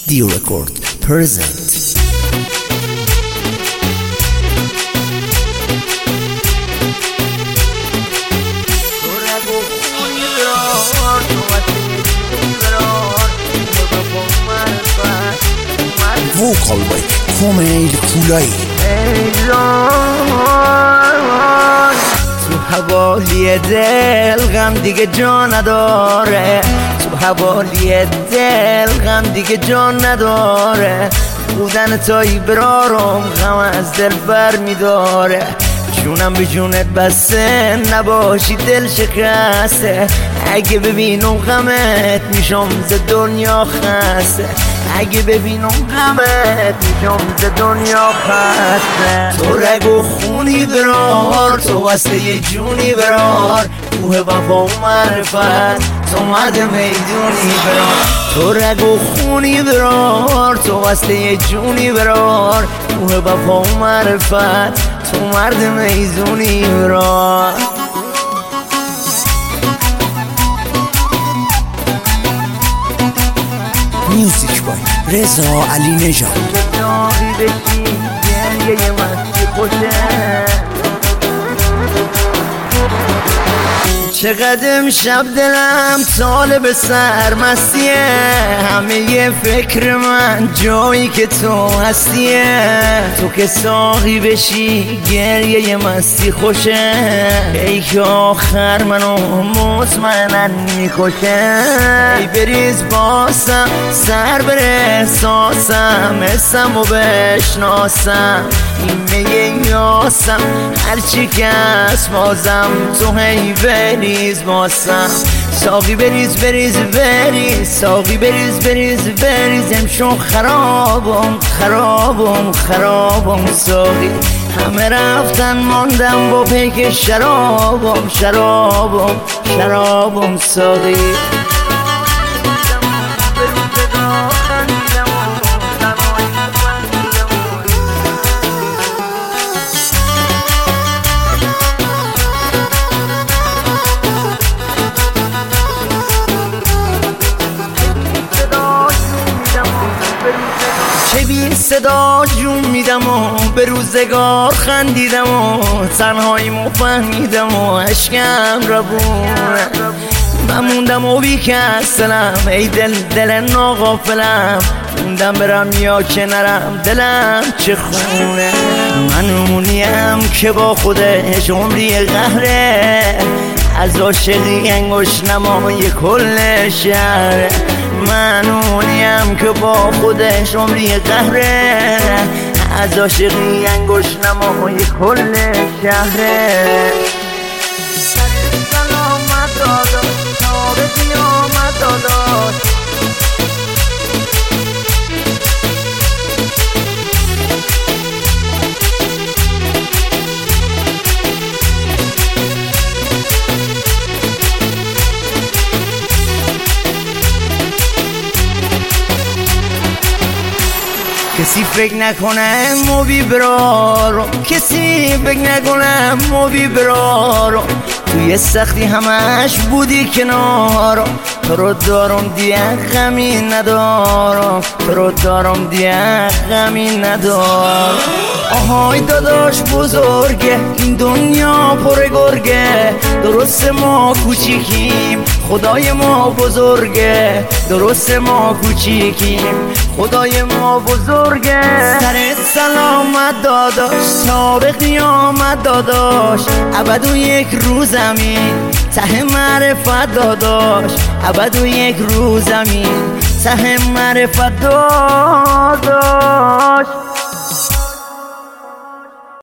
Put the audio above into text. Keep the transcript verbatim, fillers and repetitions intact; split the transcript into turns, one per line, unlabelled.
Dio Record present. Vocal by Komail Kulai.
تو حوالی دل غم دیگه جا نداره، تو حوالی دل غم دیگه جا نداره. بودن تایی برارم غم از دل بر میداره. جونم به جونت بسته نباشی دل شکسته. اگه ببینم غمت میشم ز دنیا خسته. اگه ببینم غمت میشم ز دنیا خسته. تو رگ و خونی برار، تو واسه یه جونی برار. کوه وفا و معرفت، تو مرد میدونی برار. تو رگ و خونی برار، تو واسه یه جونی برار. کوه وفا و معرفت، تو مرد میدونی برار.
میوزیک بای رضا علی نژاد.
داری بشی گریه مستی خوشه. چقدر امشب دلم طالب سرمستیه. همه یه فکر من جایی که تو هستیه. تو که ساقی بشی گریه مستی خوشه. ای که آخر منو مطمئنن میکشه. ای بریز باسم سر بره احساسم، اسم و بشناسم. این میه یاسم هرچی که از بازم. تو هی بریز باسم ساقی بریز بریز بریز. ساقی بریز بریز بریز. امشون خرابم خرابم خرابم ساقی. همه رفتن ماندم با پیک شرابم شرابم شرابم ساقی. چه بی صدا جون میدم و به روزگار خندیدم و تنهاییمو فهمیدم و عشقم روونه. من موندم و بی کسلم، ای دل دل ناغافلم. موندم برم یا که نرم دلم چه خونه. من اونیم که با خودش عمری قهره. از عاشقی انگوش نمای کل شهر. من اونیم که با خودش عمری قهره. از عاشقی انگوش نمای کل شهره. سلامت داداش تا به قیامت داداش. کسی فکر نکنه موبی برارو، کسی فکر نکنه موبی برارو. توی سختی همش بودی کنارو. تو رو دارم دیگه غمی ندارم، تو رو دارم دیگه غمی ندارم. آهای داداش بزرگه این دنیا پر گرگه. درست ما کوچیکیم خدای ما بزرگه. درست ما کوچیکیم خدای ما بزرگه. سر سلامت داداش تا به قیامت داداش. ابد یک روزمین ته معرفت داداش. ابد یک روزمین ته معرفت داداش.